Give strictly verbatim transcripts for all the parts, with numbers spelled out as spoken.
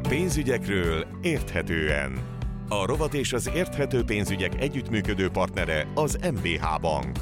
Pénzügyekről érthetően. A rovat és az érthető pénzügyek együttműködő partnere az em bé há Bank.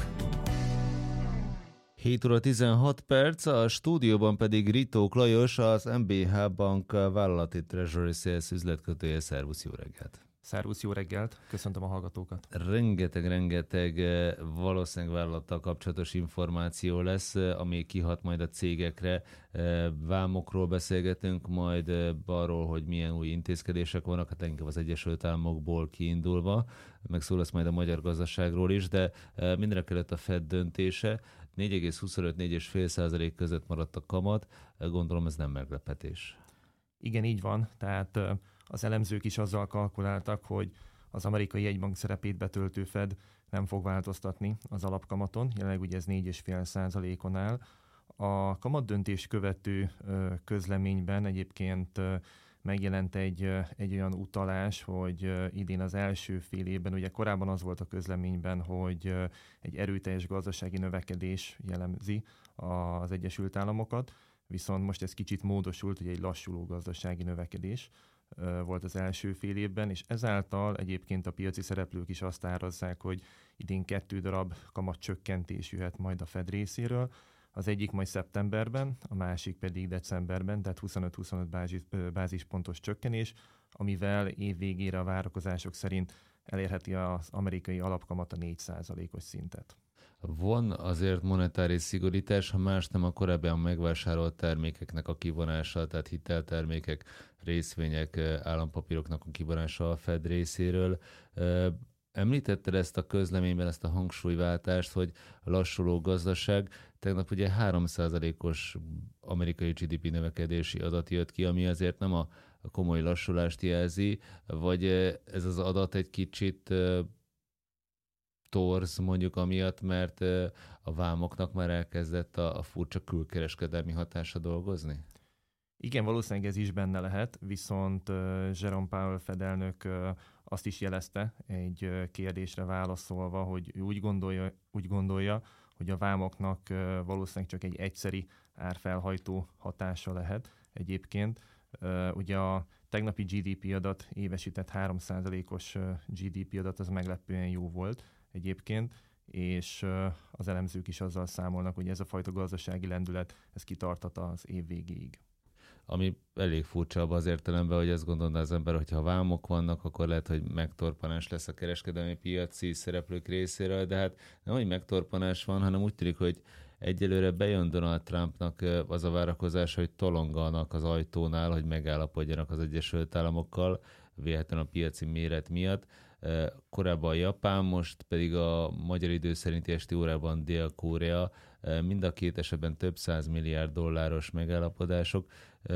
hét óra tizenhat perc, a stúdióban pedig Ritók Lajos, az em bé há Bank vállalati Treasury Sales üzletkötője. Szervusz, jó reggelt! Szervusz, jó reggelt! Köszöntöm a hallgatókat! Rengeteg-rengeteg valószínűleg vállalattal kapcsolatos információ lesz, ami kihat majd a cégekre. Vámokról beszélgetünk, majd arról, hogy milyen új intézkedések vannak, hát inkább az Egyesült Államokból kiindulva, meg szó lesz majd a magyar gazdaságról is, de mindenek előtt a Fed döntése. négy egész huszonöt négy egész öt százalék között maradt a kamat, gondolom ez nem meglepetés. Igen, így van, tehát az elemzők is azzal kalkuláltak, hogy az amerikai jegybank szerepét betöltő Fed nem fog változtatni az alapkamaton, jelenleg ugye ez négy egész öt százalékon áll. A kamatdöntés követő közleményben egyébként megjelent egy, egy olyan utalás, hogy idén az első fél évben, ugye korábban az volt a közleményben, hogy egy erőteljes gazdasági növekedés jellemzi az Egyesült Államokat, viszont most ez kicsit módosult, hogy egy lassuló gazdasági növekedés volt az első fél évben, és ezáltal egyébként a piaci szereplők is azt árazzák, hogy idén kettő darab kamatcsökkentés jöhet majd a Fed részéről. Az egyik majd szeptemberben, a másik pedig decemberben, tehát huszonöt-huszonöt bázis, bázispontos csökkenés, amivel év végére a várakozások szerint elérheti az amerikai alapkamat a négy százalékos szintet. Van azért monetáris szigorítás, ha más nem a korábban megvásárolt termékeknek a kivonása, tehát hiteltermékek, részvények, állampapíroknak a kivonása a Fed részéről. Említetted ezt a közleményben, ezt a hangsúlyváltást, hogy a lassuló gazdaság. Tegnap ugye három százalékos amerikai gé dé pé növekedési adat jött ki, ami azért nem a komoly lassulást jelzi, vagy ez az adat egy kicsit torz mondjuk amiatt, mert a vámoknak már elkezdett a, a furcsa külkereskedelmi hatása dolgozni? Igen, valószínűleg ez is benne lehet, viszont Jerome Powell Fed elnök azt is jelezte egy kérdésre válaszolva, hogy ő úgy gondolja, úgy gondolja, hogy a vámoknak valószínűleg csak egy egyszeri árfelhajtó hatása lehet egyébként. Ugye a tegnapi gé dé pé adat, évesített három százalékos gé dé pé adat, az meglepően jó volt egyébként, és az elemzők is azzal számolnak, hogy ez a fajta gazdasági lendület, ez kitartat az év végéig. Ami elég furcsa abban az értelemben, hogy azt gondolná az ember, hogy ha vámok vannak, akkor lehet, hogy megtorpanás lesz a kereskedelmi piaci szereplők részéről, de hát nem, hogy megtorpanás van, hanem úgy tűnik, hogy egyelőre bejön Donald Trumpnak az a várakozás, hogy tolongalnak az ajtónál, hogy megállapodjanak az Egyesült Államokkal, véletlenül a piaci méret miatt. Korábban a Japán, most pedig a magyar idő szerinti esti órában Dél-Korea, mind a két esetben több száz milliárd dolláros megállapodások.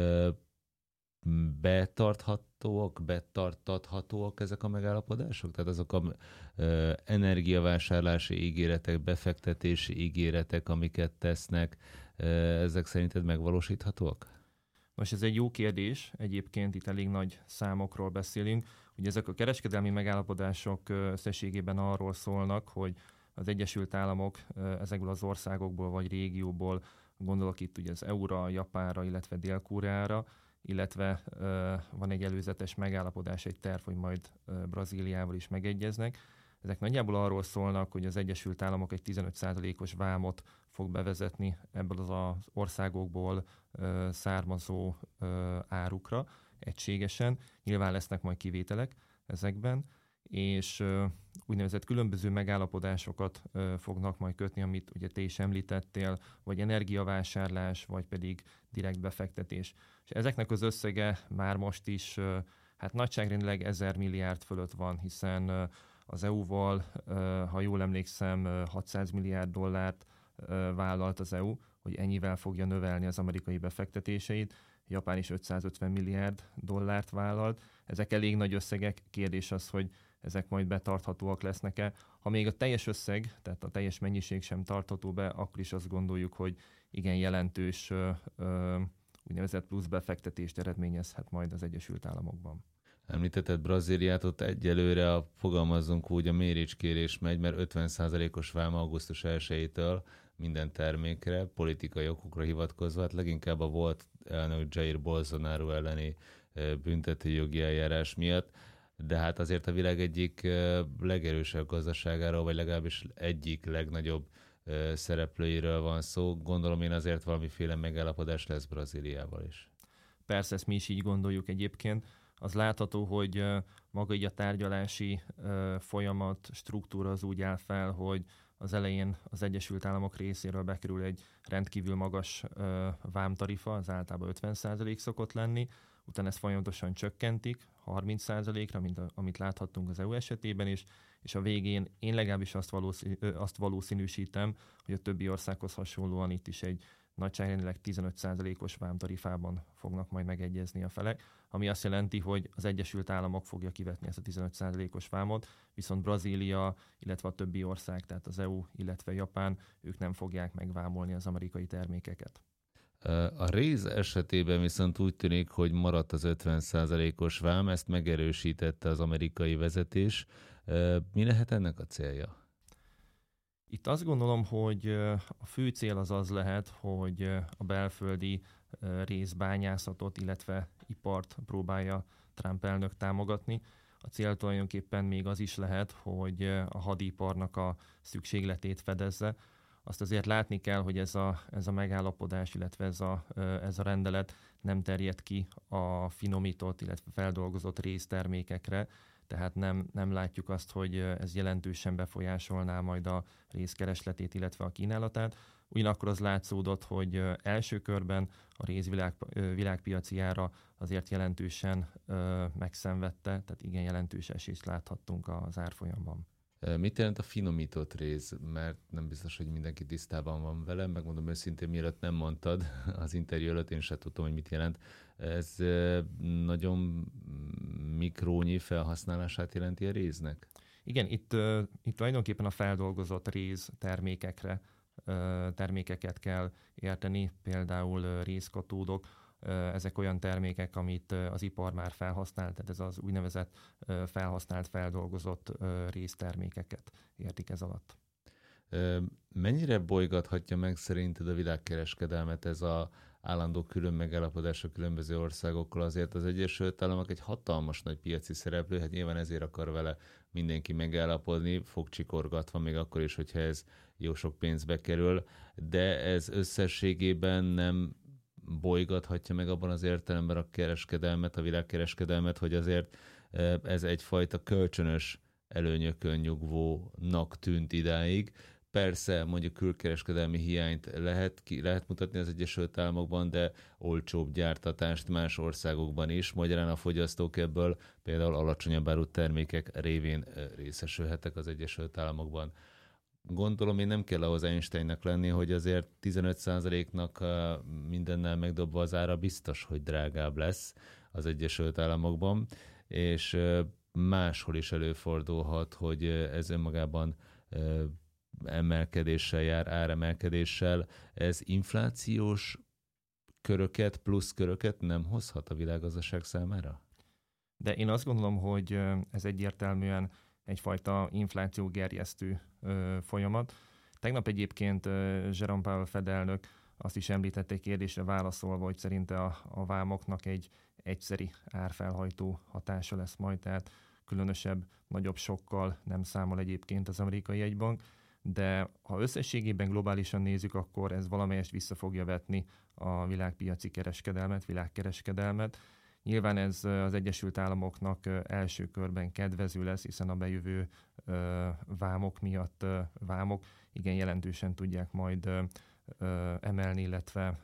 Betarthatóak, betartathatóak ezek a megállapodások? Tehát azok a energiavásárlási ígéretek, befektetési ígéretek, amiket tesznek, ezek szerinted megvalósíthatóak? Most ez egy jó kérdés, egyébként itt elég nagy számokról beszélünk. Ugye ezek a kereskedelmi megállapodások összességében arról szólnak, hogy az Egyesült Államok ezekből az országokból vagy régióból, gondolok itt ugye az é u-ra, Japánra, illetve Dél-Koreára, illetve van egy előzetes megállapodás, egy terv, hogy majd Brazíliával is megegyeznek. Ezek nagyjából arról szólnak, hogy az Egyesült Államok egy tizenöt százalékos vámot fog bevezetni ebből az országokból származó árukra egységesen. Nyilván lesznek majd kivételek ezekben, és úgynevezett különböző megállapodásokat fognak majd kötni, amit ugye te is említettél, vagy energiavásárlás, vagy pedig direkt befektetés. És ezeknek az összege már most is hát nagyságrendileg ezer milliárd fölött van, hiszen az é u-val, ha jól emlékszem, hatszáz milliárd dollárt vállalt az é u, hogy ennyivel fogja növelni az amerikai befektetéseit. Japán is ötszázötven milliárd dollárt vállalt. Ezek elég nagy összegek. Kérdés az, hogy ezek majd betarthatóak lesznek-e. Ha még a teljes összeg, tehát a teljes mennyiség sem tartható be, akkor is azt gondoljuk, hogy igen jelentős úgynevezett plusz befektetést eredményezhet majd az Egyesült Államokban. Említetted Brazíliát, ott egyelőre a, fogalmazzunk úgy, a méricskérés megy, mert ötven százalékos vám augusztus elsejétől minden termékre, politikai okokra hivatkozva, hát leginkább a volt elnök Jair Bolsonaro elleni büntetőjogi eljárás miatt, de hát azért a világ egyik legerősebb gazdaságáról, vagy legalábbis egyik legnagyobb szereplőiről van szó. Gondolom én azért valamiféle megállapodás lesz Brazíliával is. Persze, ezt mi is így gondoljuk egyébként. Az látható, hogy maga így a tárgyalási folyamat, struktúra az úgy áll fel, hogy az elején az Egyesült Államok részéről bekerül egy rendkívül magas vámtarifa, az általában ötven százalék szokott lenni, utána ezt folyamatosan csökkentik harminc százalékra, mint a, amit láthattunk az é u esetében is, és a végén én legalábbis azt, valószínű, azt valószínűsítem, hogy a többi országhoz hasonlóan itt is egy nagyságrendileg tizenöt százalékos vámtarifában fognak majd megegyezni a felek, ami azt jelenti, hogy az Egyesült Államok fogja kivetni ezt a tizenöt százalékos vámot, viszont Brazília, illetve a többi ország, tehát az é u, illetve Japán, ők nem fogják megvámolni az amerikai termékeket. A réz esetében viszont úgy tűnik, hogy maradt az ötven százalékos vám, ezt megerősítette az amerikai vezetés. Mi lehet ennek a célja? Itt azt gondolom, hogy a fő cél az az lehet, hogy a belföldi rézbányászatot, illetve ipart próbálja Trump elnök támogatni. A cél tulajdonképpen még az is lehet, hogy a hadiparnak a szükségletét fedezze. Azt azért látni kell, hogy ez a, ez a megállapodás, illetve ez a, ez a rendelet nem terjed ki a finomított, illetve feldolgozott réztermékekre, tehát nem, nem látjuk azt, hogy ez jelentősen befolyásolná majd a rézkeresletét, illetve a kínálatát. Ugyanakkor az látszódott, hogy első körben a réz világ, világpiaci ára azért jelentősen megszenvedte, tehát igen jelentős esést láthattunk az árfolyamban. Mit jelent a finomított réz? Mert nem biztos, hogy mindenki tisztában van vele. Megmondom őszintén, mielőtt nem mondtad az interjú előtt, én sem tudtam, hogy mit jelent. Ez nagyon mikrónyi felhasználását jelenti a réznek? Igen, itt, itt tulajdonképpen a feldolgozott réz termékekre, termékeket kell érteni, például rézkatódok. Ezek olyan termékek, amit az ipar már felhasznált, tehát ez az úgynevezett felhasznált, feldolgozott réztermékeket értik ez alatt. Mennyire bolygathatja meg szerinted a világkereskedelmet ez az állandó külön megállapodás a különböző országokkal? Azért az Egyesült Államok egy hatalmas nagy piaci szereplő, hát nyilván ezért akar vele mindenki megállapodni, fogcsikorgatva, még akkor is, hogyha ez jó sok pénzbe kerül, de ez összességében nem bolygathatja meg abban az értelemben a kereskedelmet, a világkereskedelmet, hogy azért ez egyfajta kölcsönös előnyökön nyugvónak tűnt idáig. Persze mondjuk külkereskedelmi hiányt lehet, ki, lehet mutatni az Egyesült Államokban, de olcsóbb gyártatást más országokban is. Magyarán a fogyasztók ebből például alacsonyabb áru termékek révén részesülhettek az Egyesült Államokban. Gondolom, én nem kell ahhoz Einsteinnak lenni, hogy azért tizenöt százaléknak mindennel megdobva az ára biztos, hogy drágább lesz az Egyesült Államokban, és máshol is előfordulhat, hogy ez önmagában emelkedéssel jár, áremelkedéssel. Ez inflációs köröket, plusz köröket nem hozhat a világgazdaság számára? De én azt gondolom, hogy ez egyértelműen egyfajta inflációgerjesztő ö, folyamat. Tegnap egyébként ö, Jerome Powell fedelnök azt is említette egy kérdésre válaszolva, hogy szerinte a, a vámoknak egy egyszeri árfelhajtó hatása lesz majd, tehát különösebb, nagyobb sokkal nem számol egyébként az amerikai jegybank, de ha összességében globálisan nézzük, akkor ez valamelyest vissza fogja vetni a világpiaci kereskedelmet, világkereskedelmet. Nyilván ez az Egyesült Államoknak első körben kedvező lesz, hiszen a bejövő vámok miatt vámok igen jelentősen tudják majd emelni, illetve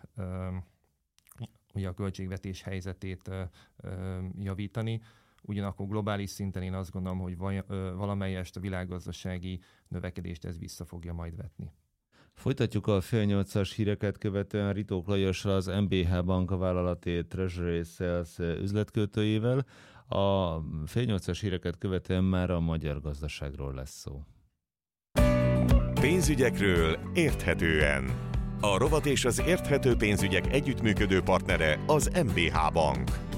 ugye a költségvetés helyzetét javítani. Ugyanakkor globális szinten én azt gondolom, hogy valamelyest a világgazdasági növekedést ez vissza fogja majd vetni. Folytatjuk a fél nyolcas híreket követően Ritók Lajossal, az em bé há Bank vállalati Treasury Sales üzletkötőjével. A fél nyolcas híreket követően már a magyar gazdaságról lesz szó. Pénzügyekről érthetően. A rovat és az érthető pénzügyek együttműködő partnere az em bé há Bank.